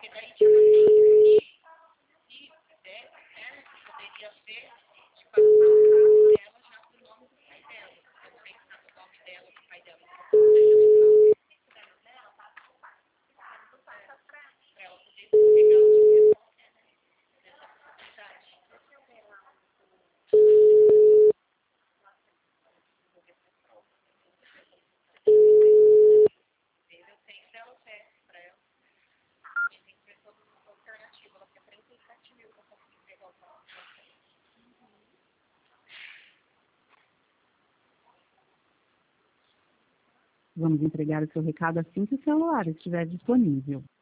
Vamos entregar o seu recado assim que o celular estiver disponível.